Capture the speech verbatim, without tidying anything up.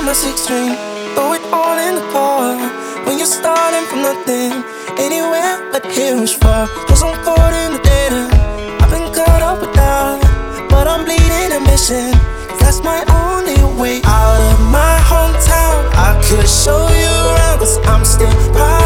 my six string, throw it all in the car. When you're starting from nothing, anywhere but here is far. Cause I'm caught in the data, I've been caught up with that, but I'm bleeding ambition. That's my only way out of my hometown. I could show you around, cause I'm still proud.